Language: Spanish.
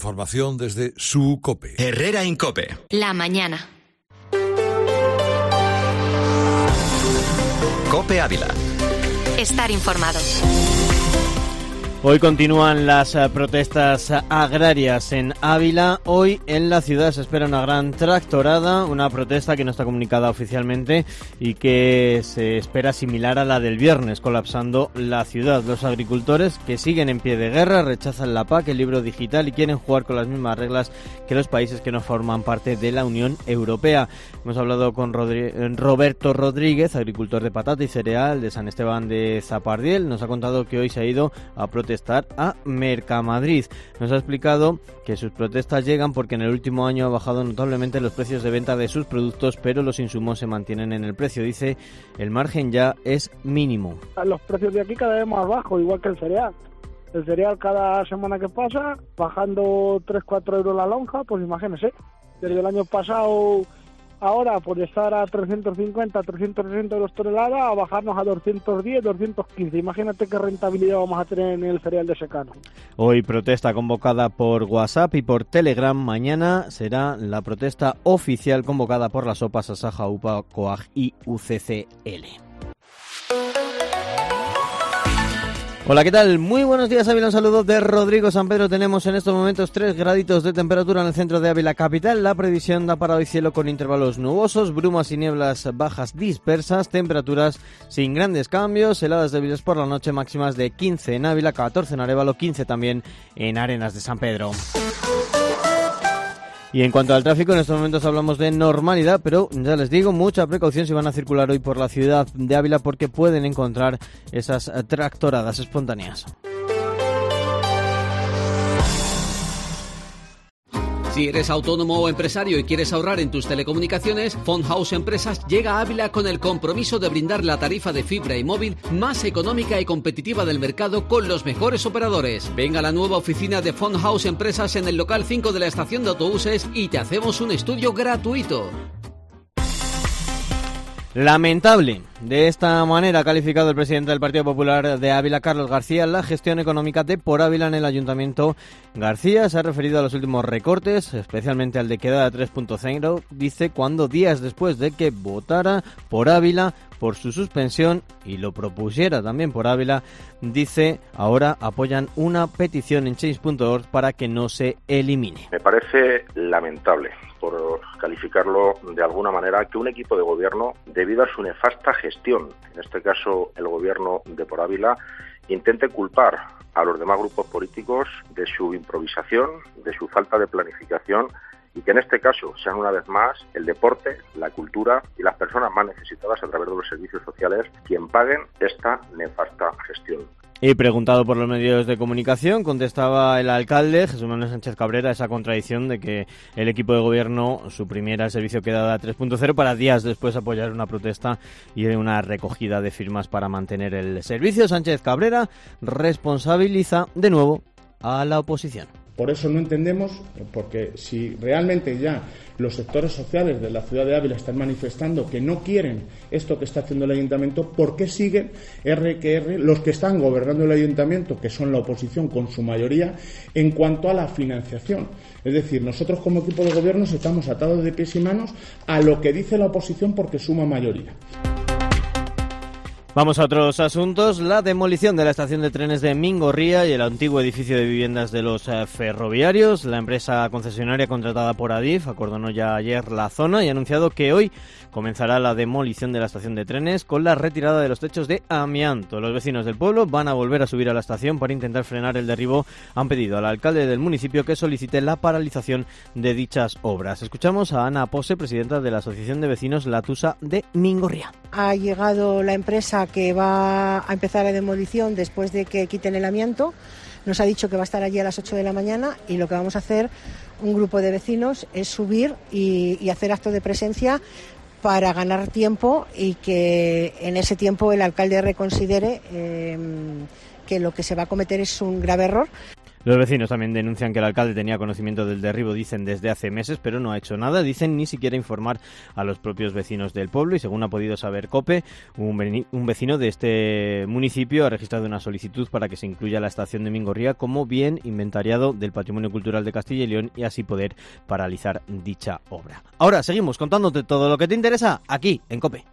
Formación desde su COPE. Herrera Incope. La mañana. COPE Ávila. Estar informado. Hoy continúan las protestas agrarias en Ávila. Hoy en la ciudad se espera una gran tractorada, una protesta que no está comunicada oficialmente y que se espera similar a la del viernes, colapsando la ciudad. Los agricultores, que siguen en pie de guerra, rechazan la PAC, el libro digital, y quieren jugar con las mismas reglas que los países que no forman parte de la Unión Europea. Hemos hablado con Roberto Rodríguez, agricultor de patata y cereal de San Esteban de Zapardiel. Nos ha contado que hoy se ha ido a protestar a Mercamadrid. Nos ha explicado que sus protestas llegan porque en el último año ha bajado notablemente los precios de venta de sus productos, pero los insumos se mantienen en el precio. Dice, el margen ya es mínimo. Los precios de aquí cada vez más bajos, igual que el cereal. El cereal cada semana que pasa, bajando 3-4 euros la lonja, pues imagínese. Desde el año pasado, ahora por estar a 350, 360 euros tonelada, a bajarnos a 210, 215. Imagínate qué rentabilidad vamos a tener en el cereal de secano. Hoy protesta convocada por WhatsApp y por Telegram. Mañana será la protesta oficial convocada por las OPAs, Asaja, UPA, COAG y UCCL. Hola, ¿qué tal? Muy buenos días, Ávila. Un saludo de Rodrigo San Pedro. Tenemos en estos momentos 3 graditos de temperatura en el centro de Ávila capital. La previsión da para hoy cielo con intervalos nubosos, brumas y nieblas bajas dispersas, temperaturas sin grandes cambios, heladas débiles por la noche, máximas de 15 en Ávila, 14 en Arévalo, 15 también en Arenas de San Pedro. Y en cuanto al tráfico, en estos momentos hablamos de normalidad, pero ya les digo, mucha precaución si van a circular hoy por la ciudad de Ávila porque pueden encontrar esas tractoradas espontáneas. Si eres autónomo o empresario y quieres ahorrar en tus telecomunicaciones, Phone House Empresas llega a Ávila con el compromiso de brindar la tarifa de fibra y móvil más económica y competitiva del mercado con los mejores operadores. Venga a la nueva oficina de Phone House Empresas en el local 5 de la estación de autobuses y te hacemos un estudio gratuito. Lamentable. De esta manera ha calificado el presidente del Partido Popular de Ávila, Carlos García, la gestión económica de Por Ávila en el Ayuntamiento. García se ha referido a los últimos recortes, especialmente al de Quedada 3.0, dice, cuando días después de que votara Por Ávila por su suspensión y lo propusiera también Por Ávila, dice, ahora apoyan una petición en change.org para que no se elimine. Me parece lamentable, por calificarlo de alguna manera, que un equipo de gobierno, debido a su nefasta gestión, en este caso el gobierno de Por Ávila, intente culpar a los demás grupos políticos de su improvisación, de su falta de planificación, y que en este caso sean una vez más el deporte, la cultura y las personas más necesitadas a través de los servicios sociales quien paguen esta nefasta gestión. Y preguntado por los medios de comunicación, contestaba el alcalde, Jesús Manuel Sánchez Cabrera, esa contradicción de que el equipo de gobierno suprimiera el servicio Quedada 3.0 para días después apoyar una protesta y una recogida de firmas para mantener el servicio. Sánchez Cabrera responsabiliza de nuevo a la oposición. Por eso no entendemos, porque si realmente ya los sectores sociales de la ciudad de Ávila están manifestando que no quieren esto que está haciendo el ayuntamiento, ¿por qué siguen los que están gobernando el ayuntamiento, que son la oposición con su mayoría, en cuanto a la financiación? Es decir, nosotros como equipo de gobierno estamos atados de pies y manos a lo que dice la oposición porque suma mayoría. Vamos a otros asuntos. La demolición de la estación de trenes de Mingorría y el antiguo edificio de viviendas de los ferroviarios. La empresa concesionaria contratada por Adif acordonó ya ayer la zona y ha anunciado que hoy comenzará la demolición de la estación de trenes con la retirada de los techos de amianto. Los vecinos del pueblo van a volver a subir a la estación para intentar frenar el derribo. Han pedido al alcalde del municipio que solicite la paralización de dichas obras. Escuchamos a Ana Pose, presidenta de la Asociación de Vecinos Latusa de Mingorría. Ha llegado la empresa que va a empezar la demolición después de que quiten el amianto. Nos ha dicho que va a estar allí a las 8 de la mañana y lo que vamos a hacer, un grupo de vecinos, es subir y hacer acto de presencia para ganar tiempo y que en ese tiempo el alcalde reconsidere que lo que se va a cometer es un grave error. Los vecinos también denuncian que el alcalde tenía conocimiento del derribo, dicen, desde hace meses, pero no ha hecho nada. Dicen ni siquiera informar a los propios vecinos del pueblo y, según ha podido saber COPE, un vecino de este municipio ha registrado una solicitud para que se incluya la estación de Mingorría como bien inventariado del Patrimonio Cultural de Castilla y León y así poder paralizar dicha obra. Ahora seguimos contándote todo lo que te interesa aquí en COPE.